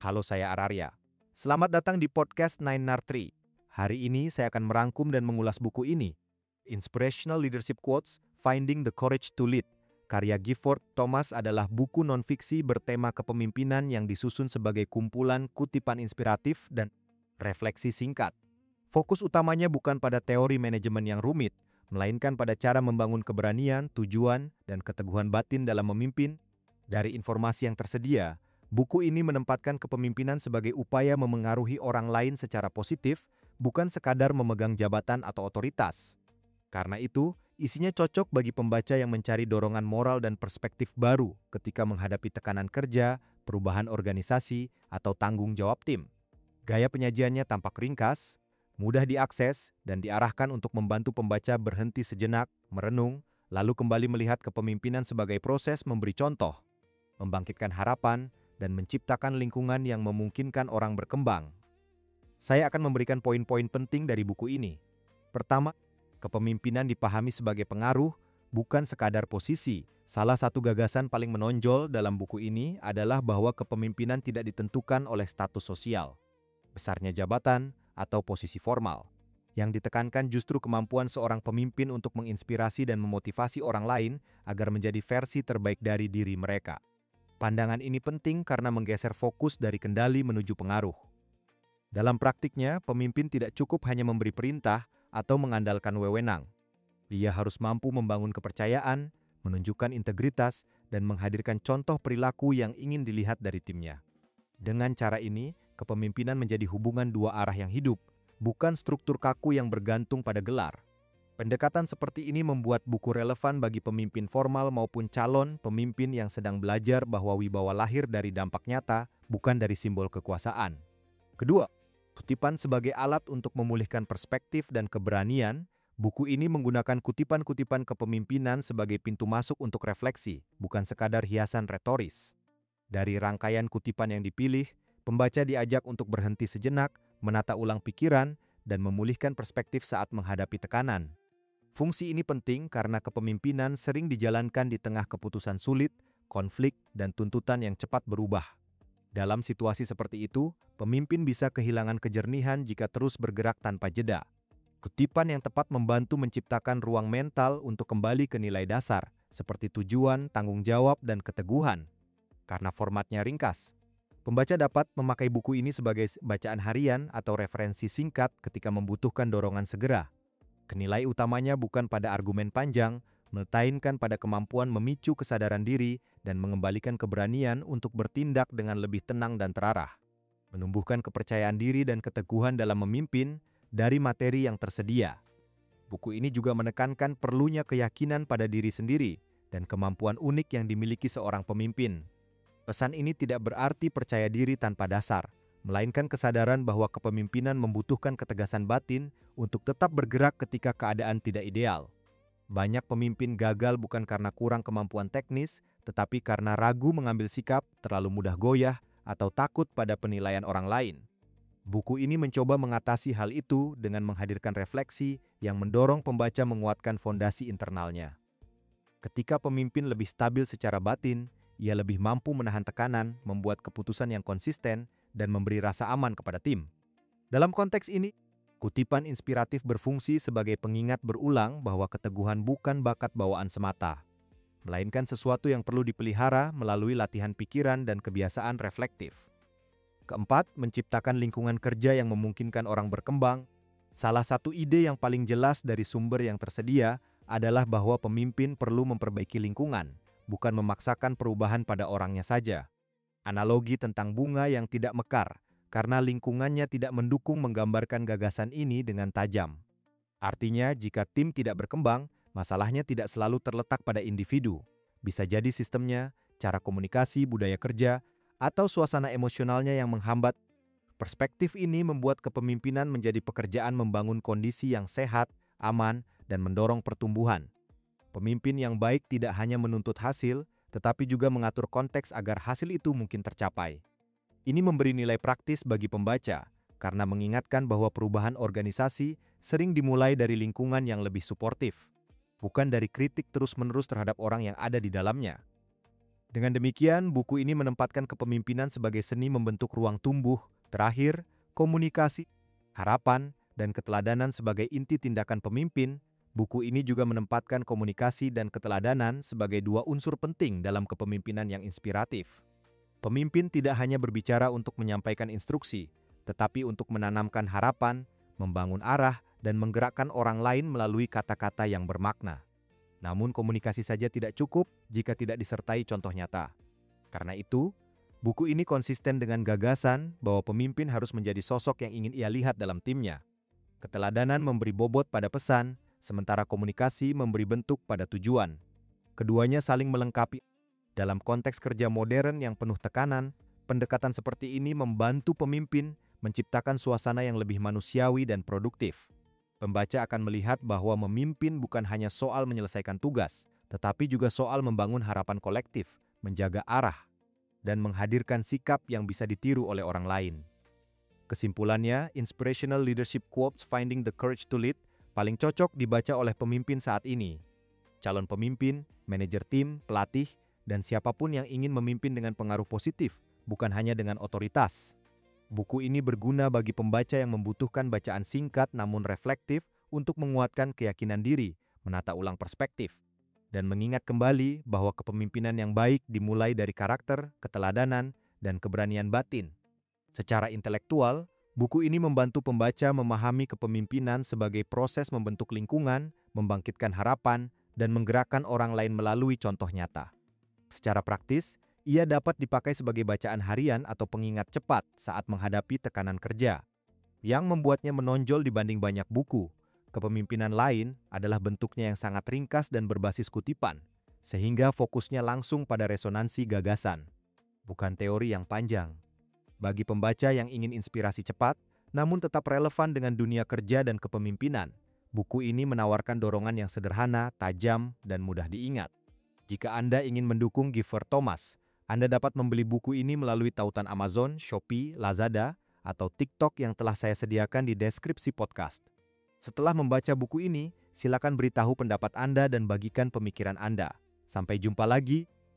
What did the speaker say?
Halo, saya Araria. Selamat datang di podcast Nine Nar 3. Hari ini saya akan merangkum dan mengulas buku ini, Inspirational Leadership Quotes, Finding the Courage to Lead. Karya Gifford Thomas adalah buku non-fiksi bertema kepemimpinan yang disusun sebagai kumpulan kutipan inspiratif dan refleksi singkat. Fokus utamanya bukan pada teori manajemen yang rumit, melainkan pada cara membangun keberanian, tujuan, dan keteguhan batin dalam memimpin. Dari informasi yang tersedia, buku ini menempatkan kepemimpinan sebagai upaya memengaruhi orang lain secara positif, bukan sekadar memegang jabatan atau otoritas. Karena itu, isinya cocok bagi pembaca yang mencari dorongan moral dan perspektif baru ketika menghadapi tekanan kerja, perubahan organisasi, atau tanggung jawab tim. Gaya penyajiannya tampak ringkas, mudah diakses, dan diarahkan untuk membantu pembaca berhenti sejenak, merenung, lalu kembali melihat kepemimpinan sebagai proses memberi contoh, membangkitkan harapan, dan menciptakan lingkungan yang memungkinkan orang berkembang. Saya akan memberikan poin-poin penting dari buku ini. Pertama, kepemimpinan dipahami sebagai pengaruh, bukan sekadar posisi. Salah satu gagasan paling menonjol dalam buku ini adalah bahwa kepemimpinan tidak ditentukan oleh status sosial, besarnya jabatan, atau posisi formal. Yang ditekankan justru kemampuan seorang pemimpin untuk menginspirasi dan memotivasi orang lain agar menjadi versi terbaik dari diri mereka. Pandangan ini penting karena menggeser fokus dari kendali menuju pengaruh. Dalam praktiknya, pemimpin tidak cukup hanya memberi perintah atau mengandalkan wewenang. Dia harus mampu membangun kepercayaan, menunjukkan integritas, dan menghadirkan contoh perilaku yang ingin dilihat dari timnya. Dengan cara ini, kepemimpinan menjadi hubungan dua arah yang hidup, bukan struktur kaku yang bergantung pada gelar. Pendekatan seperti ini membuat buku relevan bagi pemimpin formal maupun calon pemimpin yang sedang belajar bahwa wibawa lahir dari dampak nyata, bukan dari simbol kekuasaan. Kedua, kutipan sebagai alat untuk memulihkan perspektif dan keberanian. Buku ini menggunakan kutipan-kutipan kepemimpinan sebagai pintu masuk untuk refleksi, bukan sekadar hiasan retoris. Dari rangkaian kutipan yang dipilih, pembaca diajak untuk berhenti sejenak, menata ulang pikiran, dan memulihkan perspektif saat menghadapi tekanan. Fungsi ini penting karena kepemimpinan sering dijalankan di tengah keputusan sulit, konflik, dan tuntutan yang cepat berubah. Dalam situasi seperti itu, pemimpin bisa kehilangan kejernihan jika terus bergerak tanpa jeda. Kutipan yang tepat membantu menciptakan ruang mental untuk kembali ke nilai dasar, seperti tujuan, tanggung jawab, dan keteguhan. Karena formatnya ringkas, pembaca dapat memakai buku ini sebagai bacaan harian atau referensi singkat ketika membutuhkan dorongan segera. Nilai utamanya bukan pada argumen panjang, melainkan pada kemampuan memicu kesadaran diri dan mengembalikan keberanian untuk bertindak dengan lebih tenang dan terarah. Menumbuhkan kepercayaan diri dan keteguhan dalam memimpin dari materi yang tersedia. Buku ini juga menekankan perlunya keyakinan pada diri sendiri dan kemampuan unik yang dimiliki seorang pemimpin. Pesan ini tidak berarti percaya diri tanpa dasar, melainkan kesadaran bahwa kepemimpinan membutuhkan ketegasan batin untuk tetap bergerak ketika keadaan tidak ideal. Banyak pemimpin gagal bukan karena kurang kemampuan teknis, tetapi karena ragu mengambil sikap, terlalu mudah goyah, atau takut pada penilaian orang lain. Buku ini mencoba mengatasi hal itu dengan menghadirkan refleksi yang mendorong pembaca menguatkan fondasi internalnya. Ketika pemimpin lebih stabil secara batin, ia lebih mampu menahan tekanan, membuat keputusan yang konsisten, dan memberi rasa aman kepada tim. Dalam konteks ini, kutipan inspiratif berfungsi sebagai pengingat berulang bahwa keteguhan bukan bakat bawaan semata, melainkan sesuatu yang perlu dipelihara melalui latihan pikiran dan kebiasaan reflektif. Keempat, menciptakan lingkungan kerja yang memungkinkan orang berkembang. Salah satu ide yang paling jelas dari sumber yang tersedia adalah bahwa pemimpin perlu memperbaiki lingkungan, bukan memaksakan perubahan pada orangnya saja. Analogi tentang bunga yang tidak mekar, karena lingkungannya tidak mendukung, menggambarkan gagasan ini dengan tajam. Artinya, jika tim tidak berkembang, masalahnya tidak selalu terletak pada individu. Bisa jadi sistemnya, cara komunikasi, budaya kerja, atau suasana emosionalnya yang menghambat. Perspektif ini membuat kepemimpinan menjadi pekerjaan membangun kondisi yang sehat, aman, dan mendorong pertumbuhan. Pemimpin yang baik tidak hanya menuntut hasil, tetapi juga mengatur konteks agar hasil itu mungkin tercapai. Ini memberi nilai praktis bagi pembaca, karena mengingatkan bahwa perubahan organisasi sering dimulai dari lingkungan yang lebih suportif, bukan dari kritik terus-menerus terhadap orang yang ada di dalamnya. Dengan demikian, buku ini menempatkan kepemimpinan sebagai seni membentuk ruang tumbuh, terakhir, komunikasi, harapan, dan keteladanan sebagai inti tindakan pemimpin. Buku ini juga menempatkan komunikasi dan keteladanan sebagai dua unsur penting dalam kepemimpinan yang inspiratif. Pemimpin tidak hanya berbicara untuk menyampaikan instruksi, tetapi untuk menanamkan harapan, membangun arah, dan menggerakkan orang lain melalui kata-kata yang bermakna. Namun komunikasi saja tidak cukup jika tidak disertai contoh nyata. Karena itu, buku ini konsisten dengan gagasan bahwa pemimpin harus menjadi sosok yang ingin ia lihat dalam timnya. Keteladanan memberi bobot pada pesan, sementara komunikasi memberi bentuk pada tujuan. Keduanya saling melengkapi. Dalam konteks kerja modern yang penuh tekanan, pendekatan seperti ini membantu pemimpin menciptakan suasana yang lebih manusiawi dan produktif. Pembaca akan melihat bahwa memimpin bukan hanya soal menyelesaikan tugas, tetapi juga soal membangun harapan kolektif, menjaga arah, dan menghadirkan sikap yang bisa ditiru oleh orang lain. Kesimpulannya, Inspirational Leadership Quotes Finding the Courage to Lead paling cocok dibaca oleh pemimpin saat ini. Calon pemimpin, manajer tim, pelatih, dan siapapun yang ingin memimpin dengan pengaruh positif, bukan hanya dengan otoritas. Buku ini berguna bagi pembaca yang membutuhkan bacaan singkat namun reflektif untuk menguatkan keyakinan diri, menata ulang perspektif, dan mengingat kembali bahwa kepemimpinan yang baik dimulai dari karakter, keteladanan, dan keberanian batin. Secara intelektual, buku ini membantu pembaca memahami kepemimpinan sebagai proses membentuk lingkungan, membangkitkan harapan, dan menggerakkan orang lain melalui contoh nyata. Secara praktis, ia dapat dipakai sebagai bacaan harian atau pengingat cepat saat menghadapi tekanan kerja. Yang membuatnya menonjol dibanding banyak buku, kepemimpinan lain adalah bentuknya yang sangat ringkas dan berbasis kutipan, sehingga fokusnya langsung pada resonansi gagasan, bukan teori yang panjang. Bagi pembaca yang ingin inspirasi cepat, namun tetap relevan dengan dunia kerja dan kepemimpinan, buku ini menawarkan dorongan yang sederhana, tajam, dan mudah diingat. Jika Anda ingin mendukung Gifford Thomas, Anda dapat membeli buku ini melalui tautan Amazon, Shopee, Lazada, atau TikTok yang telah saya sediakan di deskripsi podcast. Setelah membaca buku ini, silakan beritahu pendapat Anda dan bagikan pemikiran Anda. Sampai jumpa lagi